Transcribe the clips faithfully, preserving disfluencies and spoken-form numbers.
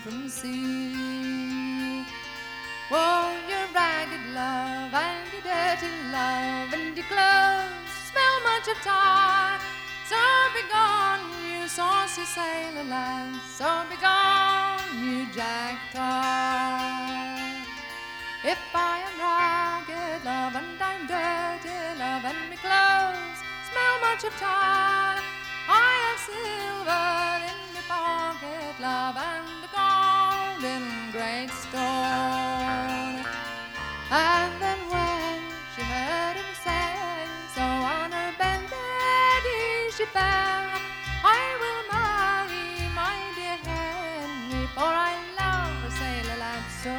from sea. Oh, your ragged love and your dirty love and your clothes smell much of tar. So be gone, you saucy sailor lads, so be gone, you jack tar. If I am ragged love and I'm dirty love and my clothes smell much of tar, I have silver in my pocket, love, and a golden great stone. And then when she heard him say, so on her bended she fell, I will marry my dear Henry, for I love a sailor lad so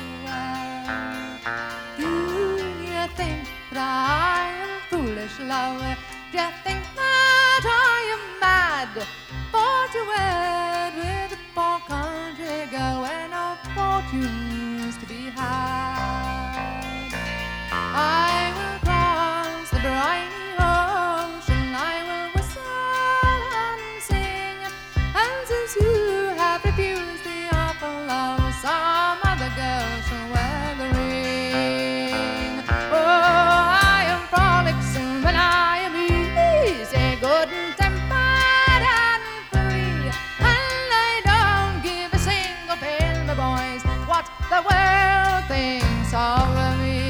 well. Do you think that I am foolish, love? Do you think that I am mad for to wed with a poor country girl where no fortunes to be had? I will cross the briny ocean, I will whistle and sing, and since you have refused the offer of some other girl shall wear the ring. Oh, I am frolicsome when I am easy, good and tempered and free, and I don't give a single pin, my boys, what the world thinks of me.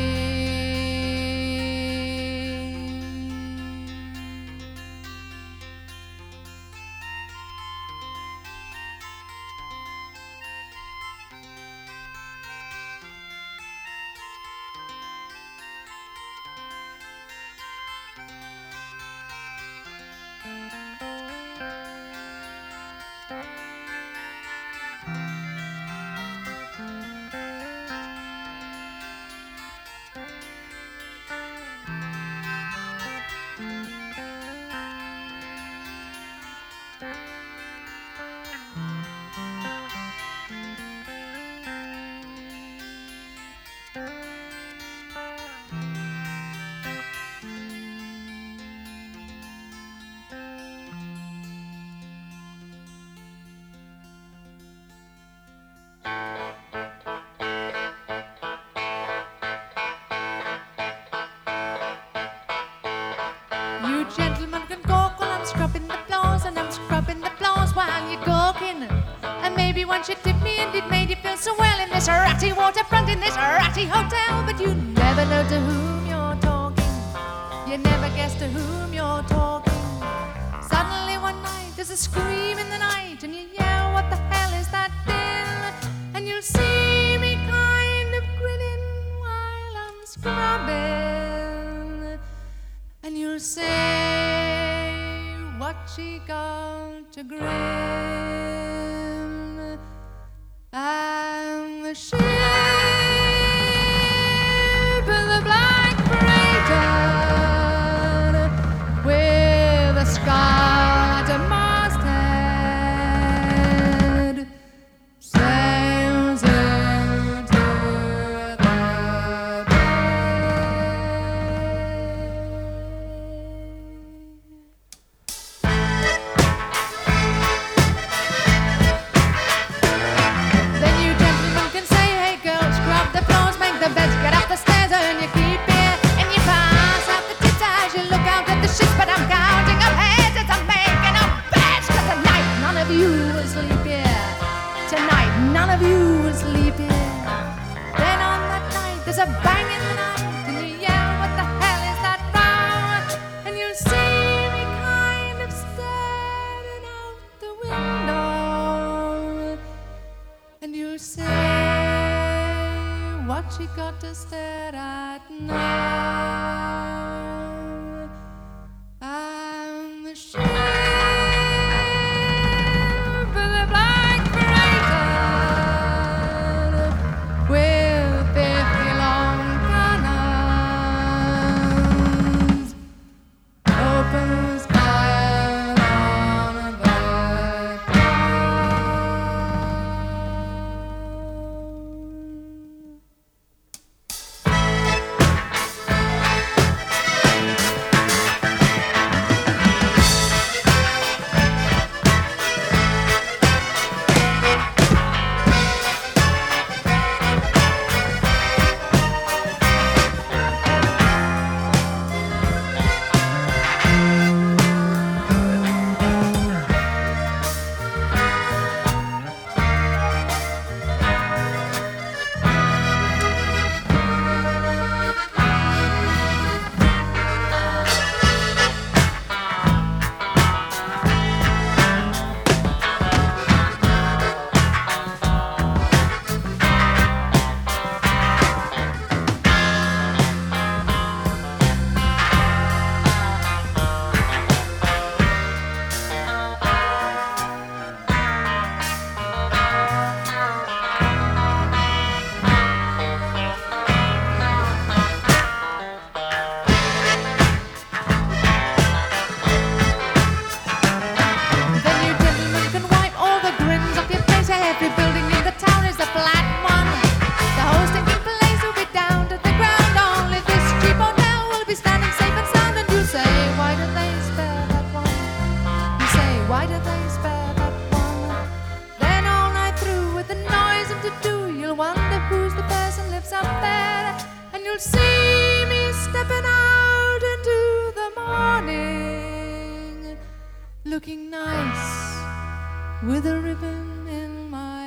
You gentlemen can gawk while I'm scrubbing the floors, and I'm scrubbing the floors while you're gawking. And maybe once you tipped me and it made you feel so well in this ratty waterfront, in this ratty hotel. But you never know to whom you're talking, you never guess to whom you're talking. Suddenly one night there's a scream in the night, and you yell, what the hell is that din? And you'll see me kind of grinning while I'm scrubbing, and you'll say, what she got to grin? And the ship in the black freighter with a scarlet masthead sails into the Then you gentlemen can say, hey girls, scrub the floors, make the beds, get up the stairs, and you keep it, and you pass out the tits as you look out at the ships. But I'm counting up heads as I'm making up beds, 'cause tonight none of you will sleep here. Tonight none of you will sleep here. Then on that night there's a bang in the night, and you yell, what the hell is that row? And you'll see me kind of staring out the window, and you'll say, what she got to stare at now? And the ship in the black freighter with fifty long cannons opens fire on the town. say every building in the town is a flat one. The whole stinking place will be down to the ground. Only this cheap hotel will be standing safe and sound. And you say, why do they spare that one? You say, why do they spare that one? Then all night through with the noise and to-do, you'll wonder who's the person lives up there. And you'll see me stepping out into the morning, looking nice with a ribbon in my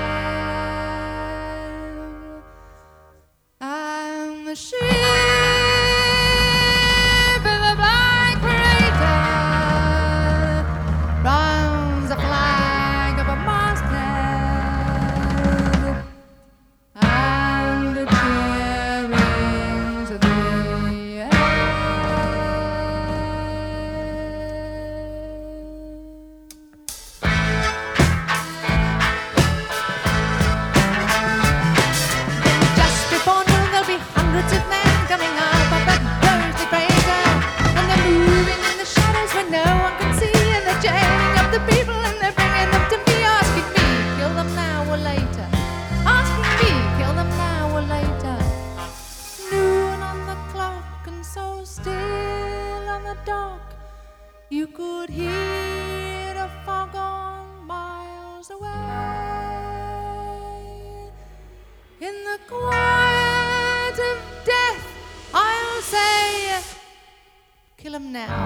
hair. I'm the ship in the black crater, runs the flag of a masthead, and it carries the air. Just before noon there'll be hundreds of men coming up off that Thursday crater, and they're moving in the shadows where no one can see, and they're jailing up the people and they're bringing them to me, asking me, kill them now or later, asking me, kill them now or later. Noon on the clock and so still on the dock, you could hear the foghorn miles away. In the quiet of death, I'll say, kill 'em now.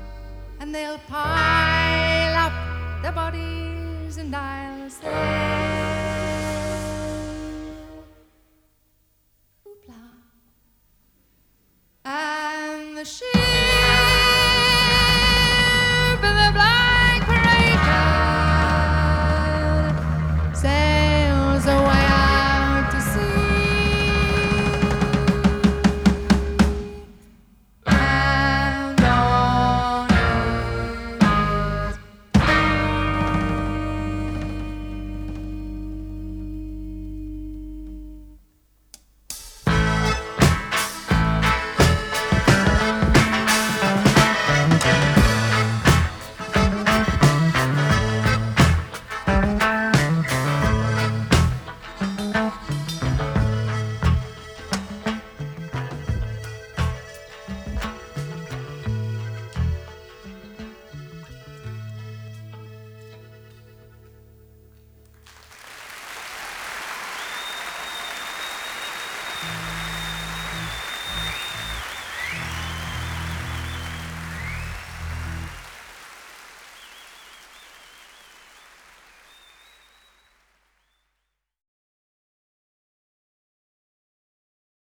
And they'll pile up the bodies, and I'll say,